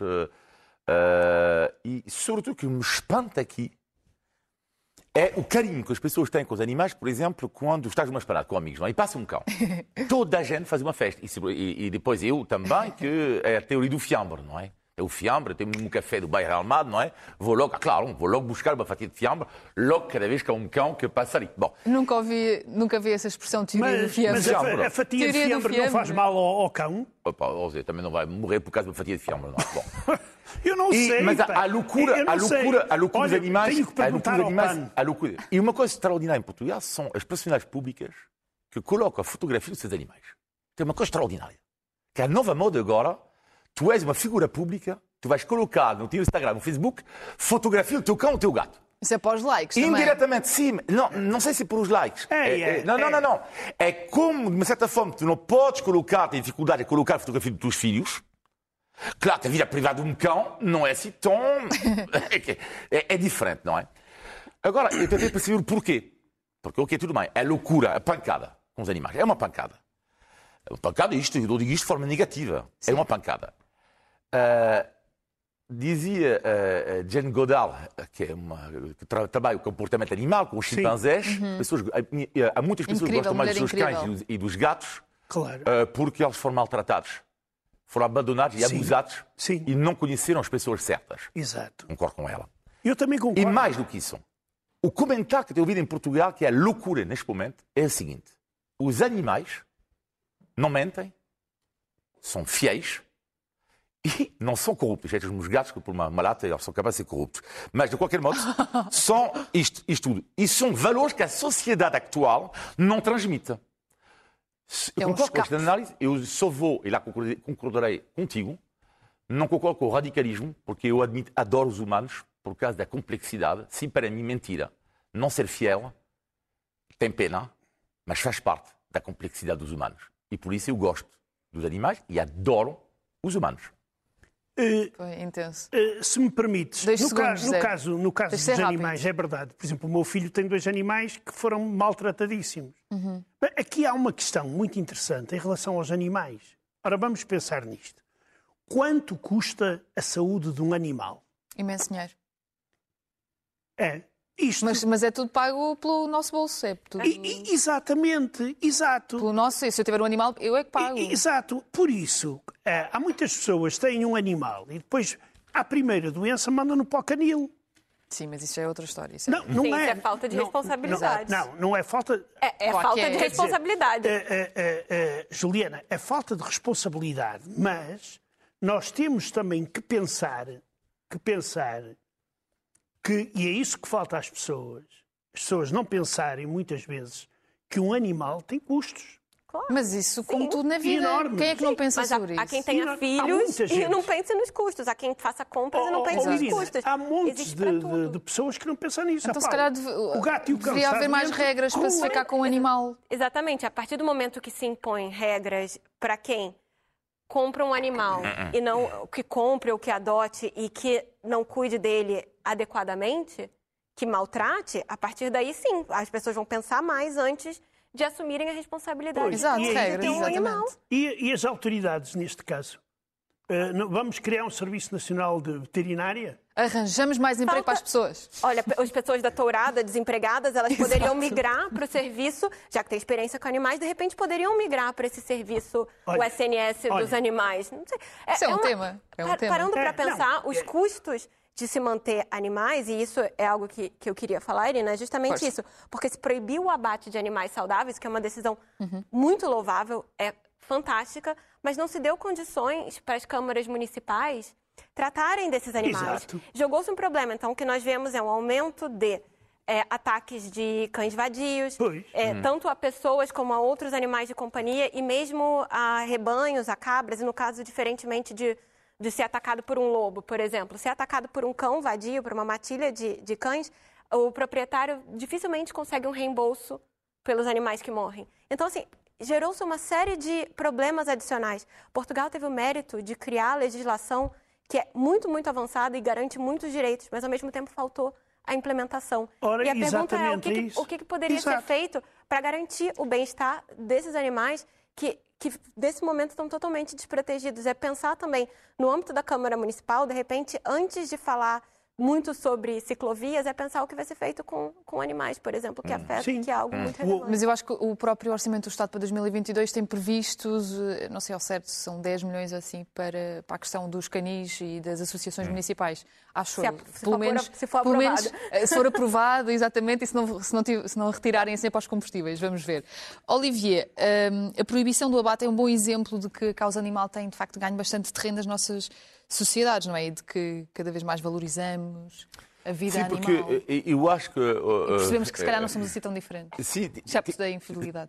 e sobretudo o que me espanta aqui é o carinho que as pessoas têm com os animais, por exemplo, quando estás numa esplanada com amigos, não é? E passa um cão. Toda a gente faz uma festa. E depois eu também, que é a teoria do fiambre, não é? É o fiambre, temos um café do bairro Almada, não é? Vou logo buscar uma fatia de fiambre, logo cada vez que há um cão que passa ali. Bom. Nunca vi essa expressão, teoria do fiambre. Mas a fatia de fiambre não faz mal ao cão? Opa, também não vai morrer por causa de uma fatia de fiambre, não é? Bom. Eu não sei. Mas a loucura dos animais. Tenho que perguntar ao PAN. E uma coisa extraordinária em Portugal são as personalidades públicas que colocam a fotografia dos seus animais. É uma coisa extraordinária. Que é a nova moda agora. Tu és uma figura pública, tu vais colocar no teu Instagram, no Facebook, fotografia do teu cão ou do teu gato. Isso é para os likes também. Indiretamente, sim. Não sei se é por os likes. Não. É como, de uma certa forma, tu não podes colocar, tem dificuldade de colocar a fotografia dos teus filhos. Claro que a vida privada de um cão não é assim tão... é diferente, não é? Agora, eu tentei perceber o porquê. Porque, ok, tudo bem, é loucura, a pancada com os animais. É uma pancada. É uma pancada, eu digo isto de forma negativa. Sim. É uma pancada. Dizia Jane Goodall, que trabalha o comportamento animal, com os chimpanzés, há muitas pessoas que gostam mais dos seus cães e dos gatos, claro. Porque eles foram maltratados, foram abandonados e abusados e não conheceram as pessoas certas. Exato. Concordo com ela. Eu também concordo. E mais do que isso, o comentário que eu tenho ouvido em Portugal, que é loucura neste momento, é o seguinte: os animais não mentem, são fiéis, e não são corruptos. Os meus gatos, que por uma malata, eles são capazes de ser corruptos. Mas, de qualquer modo, são isto tudo. E são valores que a sociedade atual não transmite. Eu concordo com esta análise. Eu só vou, e lá concordarei contigo, não concordo com o radicalismo, porque eu adoro os humanos por causa da complexidade. Sim, para mim, mentira. Não ser fiel tem pena, mas faz parte da complexidade dos humanos. E por isso eu gosto dos animais e adoro os humanos. Foi intenso. Se me permites, no caso dos animais, é verdade. Por exemplo, o meu filho tem 2 animais que foram maltratadíssimos. Aqui há uma questão muito interessante em relação aos animais. Ora, vamos pensar nisto. Quanto custa a saúde de um animal? Imenso dinheiro. É. isto... Mas é tudo pago pelo nosso bolso, é tudo... Exatamente, exato. Pelo nosso, se eu tiver um animal, eu é que pago. Exato, por isso, há muitas pessoas que têm um animal e depois, à primeira doença, mandam-no para o canil. Sim, mas isso é outra história. Não Sim, isso é falta de responsabilidade. Não é falta... É falta de responsabilidade. Juliana, é falta de responsabilidade, mas nós temos também que pensar que, e é isso que falta às pessoas não pensarem muitas vezes que um animal tem custos. Claro. Mas isso, como tudo na vida, Enorme. quem é que não pensa Mas sobre isso? há quem tenha filhos e não pense nos custos. Há quem faça compras e não pense nos Irina, custos. há montes Existe para tudo. de pessoas que não pensam nisso. Então, se calhar, o gato e o cão deveria haver sabem mais mesmo regras para se ficar com o animal. Exatamente. A partir do momento que se impõem regras para quem compra um animal e não que compre ou que adote e que não cuide dele adequadamente, que maltrate, a partir daí sim, as pessoas vão pensar mais antes de assumirem a responsabilidade. Pois, Exato, e regras, um animal. exatamente. E as autoridades, neste caso? Vamos criar um Serviço Nacional de Veterinária? Arranjamos mais emprego para as pessoas. Olha, as pessoas da tourada, desempregadas, elas poderiam migrar para o serviço, já que tem experiência com animais, de repente poderiam migrar para esse serviço, o SNS dos animais. Não sei. Isso é um tema. Parando para pensar, os custos de se manter animais, e isso é algo que eu queria falar, Irina, é justamente isso. Porque se proibir o abate de animais saudáveis, que é uma decisão muito louvável, é fantástica, mas não se deu condições para as câmaras municipais tratarem desses animais. Exato. Jogou-se um problema. Então, o que nós vemos é um aumento de ataques de cães vadios, tanto a pessoas como a outros animais de companhia, e mesmo a rebanhos, a cabras, e no caso, diferentemente de ser atacado por um lobo, por exemplo. Ser atacado por um cão vadio, por uma matilha de cães, o proprietário dificilmente consegue um reembolso pelos animais que morrem. Então, assim, gerou-se uma série de problemas adicionais. Portugal teve o mérito de criar legislação que é muito, muito avançada e garante muitos direitos, mas, ao mesmo tempo, faltou a implementação. Ora, e a pergunta é o que poderia ser Exato. feito para garantir o bem-estar desses animais que nesse momento estão totalmente desprotegidos. É pensar também no âmbito da Câmara Municipal, de repente, antes de falar muito sobre ciclovias, é pensar o que vai ser feito com animais, por exemplo, que afeta, que é algo muito relevante. Mas eu acho que o próprio Orçamento do Estado para 2022 tem previstos, não sei ao certo, são 10 milhões assim para a questão dos canis e das associações municipais. Acho Se for aprovado. Se for aprovado, exatamente, e se não retirarem sempre aos combustíveis. Vamos ver. Olivier, a proibição do abate é um bom exemplo de que a causa animal tem, de facto, ganho bastante terreno nas nossas sociedades, não é? E de que cada vez mais valorizamos a vida animal. Sim, porque eu acho que... E percebemos que se calhar não somos assim tão diferentes. Sim, Excepto da infidelidade.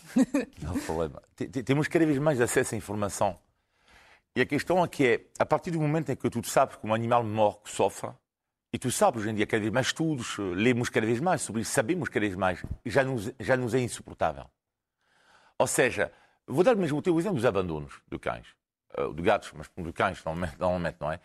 Não há problema. Temos cada vez mais acesso à informação. E a questão é que a partir do momento em que tu sabes que um animal morre, que sofre, e tu sabes hoje em dia cada vez mais estudos, lemos cada vez mais sobre isso, sabemos cada vez mais, já nos é insuportável. Ou seja, vou dar mesmo o teu exemplo dos abandonos de cães. De gatos, mas de cães normalmente, não é?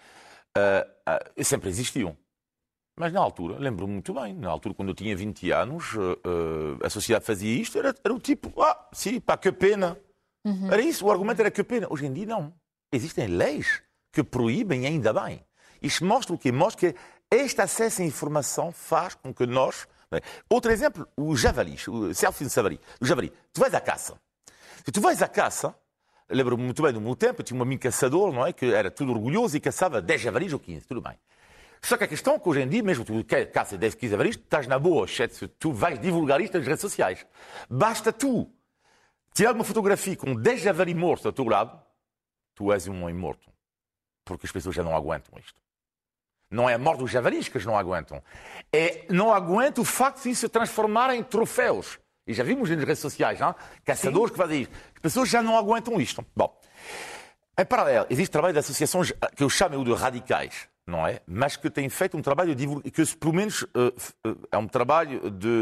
Sempre existiam. Mas na altura, lembro-me muito bem, na altura quando eu tinha 20 anos, a sociedade fazia isto, era o tipo, sim, pá, que pena. Era isso, o argumento era que pena. Hoje em dia não. Existem leis que proíbem, ainda bem. Isto mostra o quê? Mostra que este acesso à informação faz com que nós... Outro exemplo, o javalis, o selfie de javali. Tu vais à caça. Se tu vais à caça, lembro-me muito bem do meu tempo, eu tinha um amigo caçador, não é? Que era tudo orgulhoso e caçava 10 javalis ou 15, tudo bem. Só que a questão é que hoje em dia, mesmo tu caças 10, 15 javalis, estás na boa, tu vais divulgar isto nas redes sociais. Basta tu tirar uma fotografia com 10 javalis mortos ao teu lado, tu és um homem morto. Porque as pessoas já não aguentam isto. Não é a morte dos javalis que eles não aguentam. Não aguentam o facto de isso se transformar em troféus. E já vimos nas redes sociais, não? Caçadores que fazem isto. As pessoas já não aguentam isto. Bom, em paralelo, existe trabalho de associações que eu chamo de radicais, não é? Mas que têm feito um trabalho de divulgação, que pelo menos é um trabalho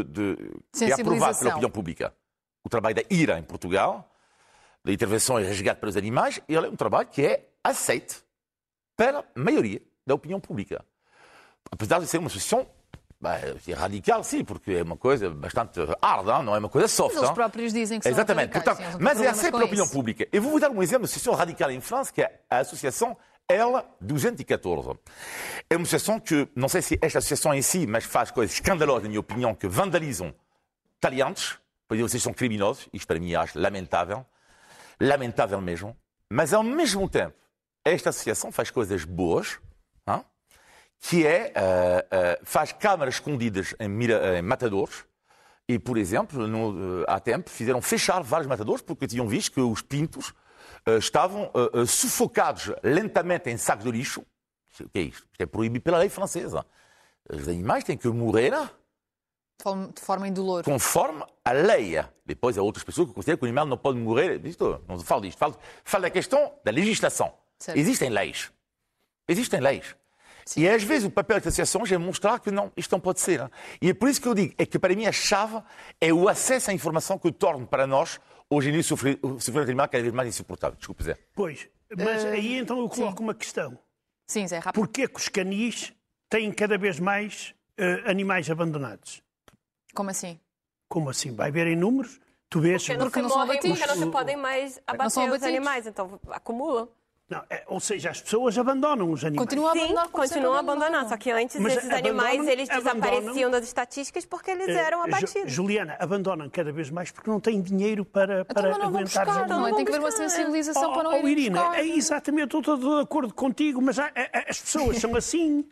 que é aprovado pela opinião pública. O trabalho da IRA em Portugal, da intervenção e resgate para os animais, ele é um trabalho que é aceito pela maioria da opinião pública. Apesar de ser uma associação radical, sim, porque é uma coisa bastante hard, não é uma coisa soft. Mas eles próprios dizem que são exatamente. radicais. Portanto, mas é aceito pela opinião pública. Eu vou dar um exemplo de associação radical em França, que é a associação Ela, 214. É uma associação que, não sei se esta associação em si, mas faz coisas escandalosas, na minha opinião, que vandalizam talhantes, porque vocês são criminosos, isto para mim acho lamentável mesmo, mas ao mesmo tempo, esta associação faz coisas boas, hein? Que é, faz câmaras escondidas em matadores, e, por exemplo, há tempo, fizeram fechar vários matadores porque tinham visto que os pintos estavam sufocados lentamente em sacos de lixo. O que é isto? Isto é proibido pela lei francesa. Os animais têm que morrer De forma indolor. conforme a lei. Depois há outras pessoas que consideram que o animal não pode morrer. Isto, não falo disto. Falo da questão da legislação. Certo. Existem leis. Sim. E às vezes o papel das associações é mostrar que não, isto não pode ser. E é por isso que eu digo, é que para mim a chave é o acesso à informação que torna para nós, hoje em dia, o sofrimento animal cada vez mais insuportável. Desculpe, Zé. Pois, mas aí então eu coloco uma questão. Sim, Zé, rápido. Porquê que os canis têm cada vez mais animais abandonados? Como assim? Como assim? Vai ver em números? Tu vês... Porque não são abatidos. Porque não se podem mais abater os animais, então acumulam. Não, ou seja, as pessoas abandonam os animais. Continuam a Sim, abandonar. continuam a abandonar. Só que antes Mas esses animais eles abandonam- desapareciam das estatísticas porque eles eram abatidos. Juliana, abandonam cada vez mais porque não têm dinheiro para Então, mas não vão aguentar os buscar, animais. não é? Tem que haver uma buscar. sensibilização para não irem Irina, buscar. é exatamente, eu estou de acordo contigo, mas as pessoas são assim.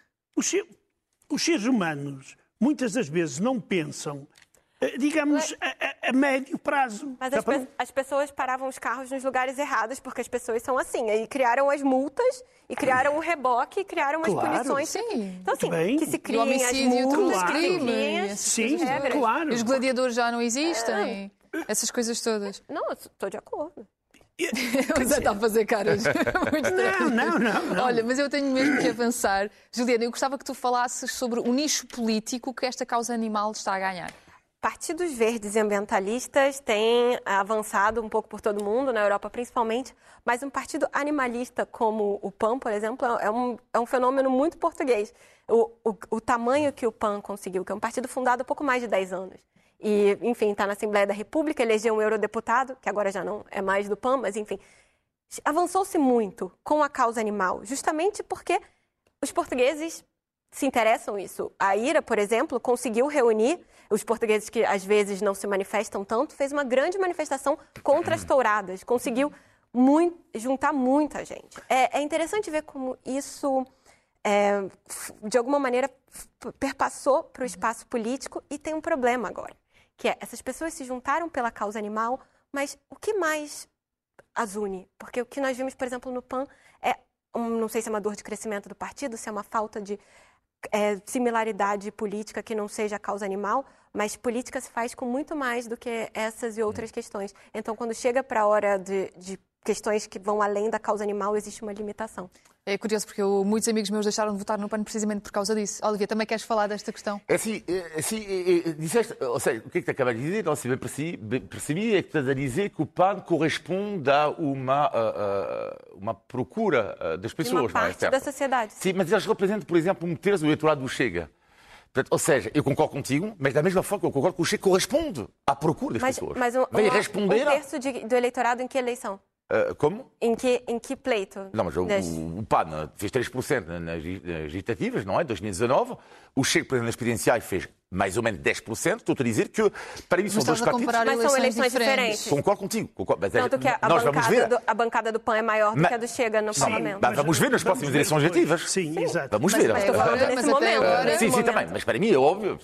Os seres humanos, muitas das vezes, não pensam, digamos, a médio prazo. Mas as pessoas paravam os carros nos lugares errados porque as pessoas são assim. Aí criaram as multas e criaram o reboque e criaram as Claro. punições. Sim. Então, assim, Bem. que se O criem as homicídio, o multas, que se crime, criem e as essas Sim, regras. claro. E os gladiadores já não existem. Essas coisas todas. Não, eu estou de acordo. O Zé está a fazer caras muito estranhas. Não. Olha, mas eu tenho mesmo que avançar. Juliana, eu gostava que tu falasses sobre o nicho político que esta causa animal está a ganhar. Partidos verdes e ambientalistas têm avançado um pouco por todo mundo, na Europa principalmente, mas um partido animalista como o PAN, por exemplo, é um fenômeno muito português. O tamanho que o PAN conseguiu, que é um partido fundado há pouco mais de 10 anos. E, enfim, está na Assembleia da República, elegeu um eurodeputado, que agora já não é mais do PAN, mas, enfim, avançou-se muito com a causa animal, justamente porque os portugueses se interessam nisso. A IRA, por exemplo, conseguiu reunir os portugueses que às vezes não se manifestam tanto, fez uma grande manifestação contra as touradas, conseguiu juntar muita gente. É interessante ver como isso, de alguma maneira, perpassou para o espaço político e tem um problema agora, que é essas pessoas se juntaram pela causa animal, mas o que mais as une? Porque o que nós vimos, por exemplo, no PAN não sei se é uma dor de crescimento do partido, se é uma falta de similaridade política que não seja a causa animal, mas política se faz com muito mais do que essas e outras questões. Então, quando chega para a hora de questões que vão além da causa animal, existe uma limitação. É curioso porque muitos amigos meus deixaram de votar no PAN precisamente por causa disso. Olivia, também queres falar desta questão? Disseste, ou seja, o que é que tu acabas de dizer? Não, se bem percebi, é que estás a dizer que o PAN corresponde a uma procura das pessoas. De uma parte da sociedade. Sim, mas eles representam, por exemplo, um terço do eleitorado do Chega. Portanto, ou seja, eu concordo contigo, mas da mesma forma que eu concordo que o Chega corresponde à procura das pessoas. Mas Vem responder um terço do eleitorado em que eleição? Como? Em que pleito? Não, mas o PAN fez 3% nas legislativas, não é? 2019. O Chega, por exemplo, nas presidenciais fez mais ou menos 10%. Estou a dizer que, para mim, são dois partidos. Mas são eleições diferentes. Concordo contigo. Mas tanto que a bancada do PAN é maior do que a do Chega no Parlamento. Vamos ver nas próximas eleições legislativas. Sim, exato. Vamos ver. Nesse momento. Sim, também. Mas para mim é óbvio.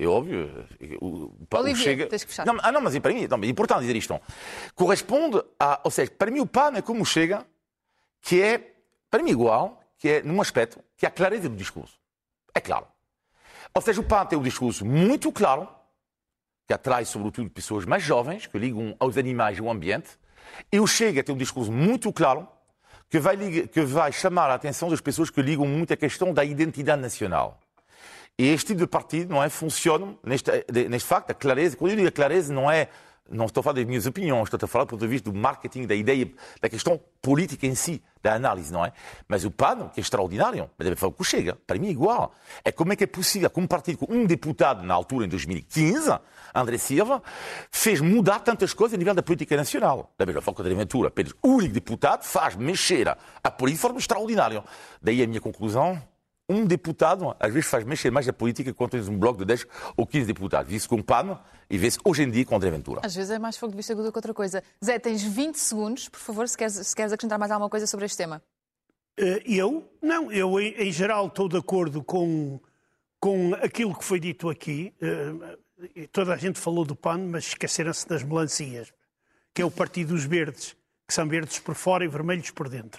Olivia, Chega... tens que fechar. Não, mas para mim é importante dizer isto. Corresponde a... Ou seja, para mim o PAN é como o Chega, que é, para mim, igual, que é num aspecto, que é a clareza do discurso. É claro. Ou seja, o PAN tem um discurso muito claro, que atrai sobretudo pessoas mais jovens, que ligam aos animais e ao ambiente, e o Chega tem um discurso muito claro, que vai chamar a atenção das pessoas que ligam muito à questão da identidade nacional. E este tipo de partido não é, funciona neste facto, a clareza. Quando eu digo a clareza, não é não estou a falar das minhas opiniões, estou a falar do ponto de vista do marketing, da ideia, da questão política em si, da análise, não é? Mas o PAN, que é extraordinário, mas deve falar o que chega, para mim é igual. É como é que é possível que um partido com um deputado, na altura, em 2015, André Silva, fez mudar tantas coisas a nível da política nacional. Da mesma forma que André Ventura, apenas o único deputado, faz mexer a política de forma extraordinária. Daí a minha conclusão. Um deputado, às vezes, faz mexer mais a política quando tens um bloco de 10 ou 15 deputados. Vê-se com PAN e vê-se hoje em dia com André Ventura. Às vezes é mais fogo de vista agudo que outra coisa. Zé, tens 20 segundos, por favor, se queres acrescentar mais alguma coisa sobre este tema. Eu, em geral, estou de acordo com aquilo que foi dito aqui. Toda a gente falou do PAN, mas esqueceram-se das melancias, que é o Partido dos Verdes, que são verdes por fora e vermelhos por dentro.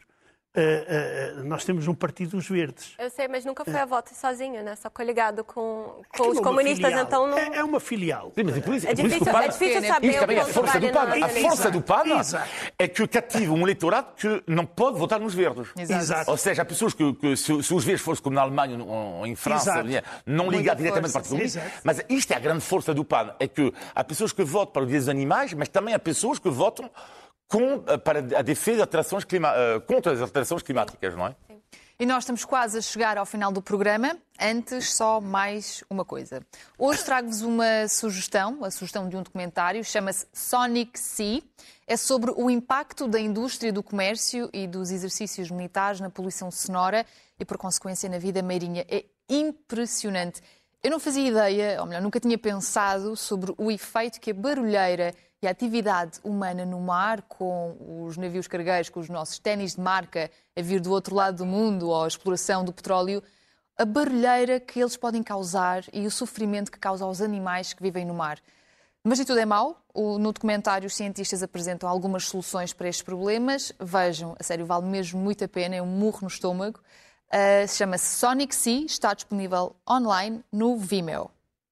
Nós temos um Partido dos Verdes. Eu sei, mas nunca foi a voto sozinho, né? Só coligado com Aquilo os é uma comunistas, filial. então não... É uma filial. Sim, mas por isso, É difícil saber isto também é a o força quanto do PAN. vale A na força do PAN Exato. é que cativa um eleitorado que não pode votar nos verdes. Exato. Ou seja, há pessoas que se os verdes fossem como na Alemanha ou em França, Exato. não ligar diretamente força, para o Partido Comunista. Exato. Mas isto é a grande força do PAN. É que há pessoas que votam para o Dia dos Animais, mas também há pessoas que votam para a defesa contra as alterações climáticas, não é? E nós estamos quase a chegar ao final do programa. Antes, só mais uma coisa. Hoje trago-vos uma sugestão, a sugestão de um documentário, chama-se Sonic Sea. É sobre o impacto da indústria do comércio e dos exercícios militares na poluição sonora e, por consequência, na vida marinha. É impressionante. Eu não fazia ideia, ou melhor, nunca tinha pensado sobre o efeito que a barulheira e a atividade humana no mar, com os navios cargueiros, com os nossos ténis de marca a vir do outro lado do mundo, ou a exploração do petróleo, a barulheira que eles podem causar e o sofrimento que causa aos animais que vivem no mar. Mas nem tudo é mau. No documentário, os cientistas apresentam algumas soluções para estes problemas. Vejam, a sério, vale mesmo muito a pena, é um murro no estômago. Chama-se Sonic Sea, está disponível online no Vimeo.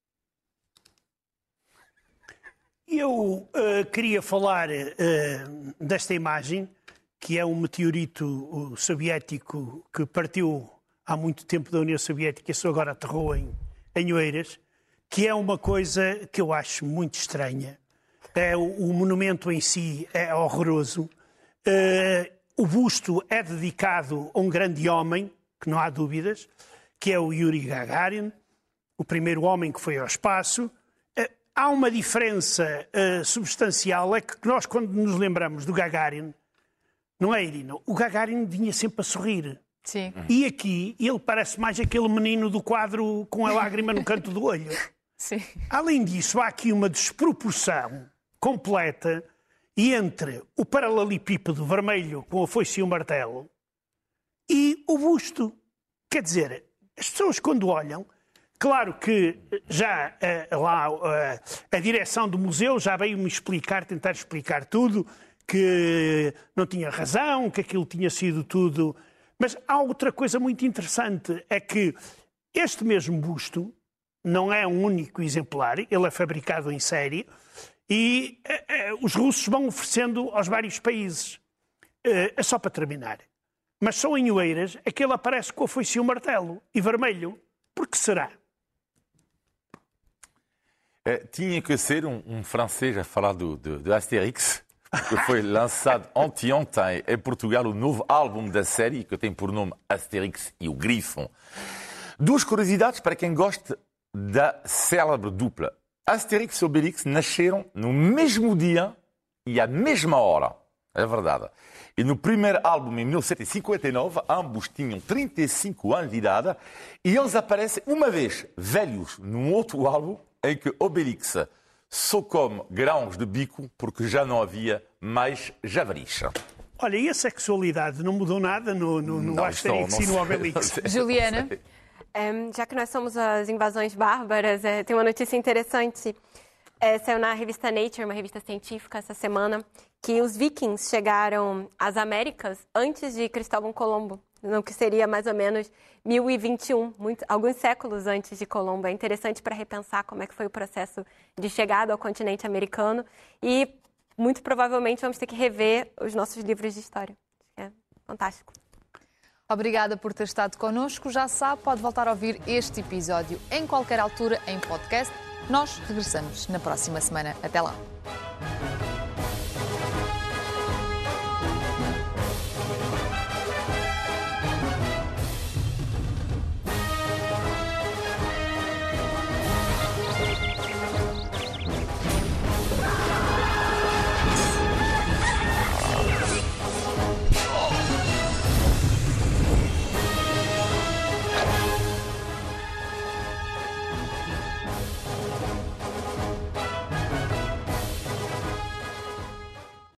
Eu queria falar desta imagem, que é um meteorito soviético que partiu há muito tempo da União Soviética e só agora aterrou em Oeiras, que é uma coisa que eu acho muito estranha. O monumento em si é horroroso. O busto é dedicado a um grande homem, que não há dúvidas, que é o Yuri Gagarin, o primeiro homem que foi ao espaço. Há uma diferença substancial, é que nós, quando nos lembramos do Gagarin, não é, Irina? O Gagarin vinha sempre a sorrir. Sim. E aqui ele parece mais aquele menino do quadro com a lágrima no canto do olho. Sim. Além disso, há aqui uma desproporção completa entre o paralelepípedo vermelho com a foice e o martelo e o busto. Quer dizer, as pessoas quando olham, claro que já lá a direção do museu já veio-me tentar explicar tudo, que não tinha razão, que aquilo tinha sido tudo. Mas há outra coisa muito interessante, é que este mesmo busto não é um único exemplar, ele é fabricado em série e os russos vão oferecendo aos vários países. É só para terminar. Mas só em Oeiras é que ele aparece com a foice e o martelo, e vermelho. Por que será? Tinha que ser um francês a falar do Astérix, que foi lançado ontem em Portugal o novo álbum da série, que tem por nome Astérix e o Grifo. Duas curiosidades para quem gosta da célebre dupla. Astérix e Obélix nasceram no mesmo dia e à mesma hora. É verdade. E no primeiro álbum, em 1759, ambos tinham 35 anos de idade e eles aparecem uma vez velhos num outro álbum em que Obélix só come grãos de bico porque já não havia mais javaris. Olha, e a sexualidade não mudou nada no Astérix e no Obélix? Juliana? Já que nós somos as invasões bárbaras, tem uma notícia interessante. Saiu na revista Nature, uma revista científica, essa semana, que os vikings chegaram às Américas antes de Cristóvão Colombo, no que seria mais ou menos 1021, alguns séculos antes de Colombo. É interessante para repensar como é que foi o processo de chegada ao continente americano e, muito provavelmente, vamos ter que rever os nossos livros de história. É fantástico. Obrigada por ter estado connosco. Já sabe, pode voltar a ouvir este episódio em qualquer altura em podcast. Nós regressamos na próxima semana. Até lá.